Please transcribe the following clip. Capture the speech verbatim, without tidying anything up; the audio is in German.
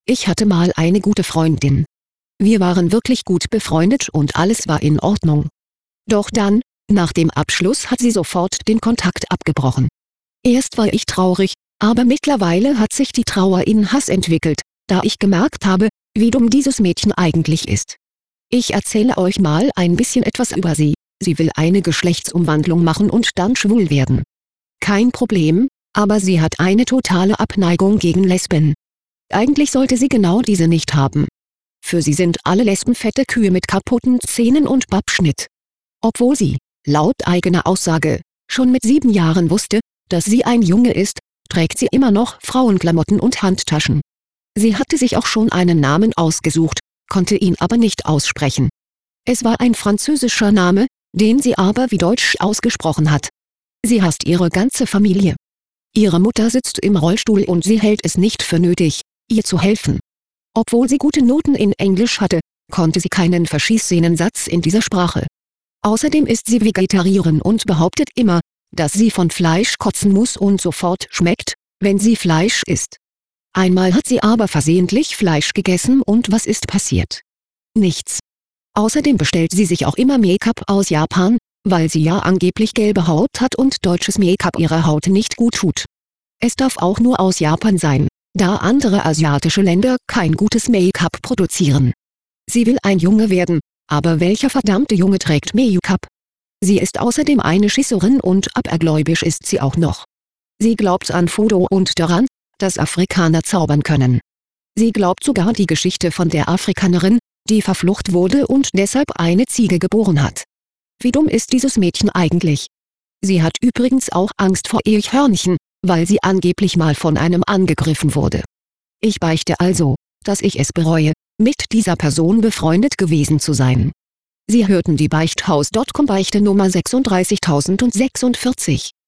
Ich hatte mal eine gute Freundin. Wir waren wirklich gut befreundet und alles war in Ordnung. Doch dann, nach dem Abschluss hat sie sofort den Kontakt abgebrochen. Erst war ich traurig, aber mittlerweile hat sich die Trauer in Hass entwickelt, da ich gemerkt habe, wie dumm dieses Mädchen eigentlich ist. Ich erzähle euch mal ein bisschen etwas über sie. Sie will eine Geschlechtsumwandlung machen und dann schwul werden. Kein Problem, aber sie hat eine totale Abneigung gegen Lesben. Eigentlich sollte sie genau diese nicht haben. Für sie sind alle Lesben fette Kühe mit kaputten Zähnen und Babschnitt. Obwohl sie, laut eigener Aussage, schon mit sieben Jahren wusste, dass sie ein Junge ist, trägt sie immer noch Frauenklamotten und Handtaschen. Sie hatte sich auch schon einen Namen ausgesucht, konnte ihn aber nicht aussprechen. Es war ein französischer Name, den sie aber wie Deutsch ausgesprochen hat. Sie hasst ihre ganze Familie. Ihre Mutter sitzt im Rollstuhl und sie hält es nicht für nötig, ihr zu helfen. Obwohl sie gute Noten in Englisch hatte, konnte sie keinen Verschießszenensatz in dieser Sprache. Außerdem ist sie Vegetarierin und behauptet immer, dass sie von Fleisch kotzen muss und sofort schmeckt, wenn sie Fleisch isst. Einmal hat sie aber versehentlich Fleisch gegessen und was ist passiert? Nichts. Außerdem bestellt sie sich auch immer Make-up aus Japan, weil sie ja angeblich gelbe Haut hat und deutsches Make-up ihrer Haut nicht gut tut. Es darf auch nur aus Japan sein, da andere asiatische Länder kein gutes Make-up produzieren. Sie will ein Junge werden, aber welcher verdammte Junge trägt Make-up? Sie ist außerdem eine Schisserin und abergläubisch ist sie auch noch. Sie glaubt an Voodoo und daran, dass Afrikaner zaubern können. Sie glaubt sogar die Geschichte von der Afrikanerin, die verflucht wurde und deshalb eine Ziege geboren hat. Wie dumm ist dieses Mädchen eigentlich? Sie hat übrigens auch Angst vor Eichhörnchen, weil sie angeblich mal von einem angegriffen wurde. Ich beichte also, dass ich es bereue, mit dieser Person befreundet gewesen zu sein. Sie hörten die Beichthaus Punkt com Beichte Nummer sechsunddreißigtausendsechsundvierzig.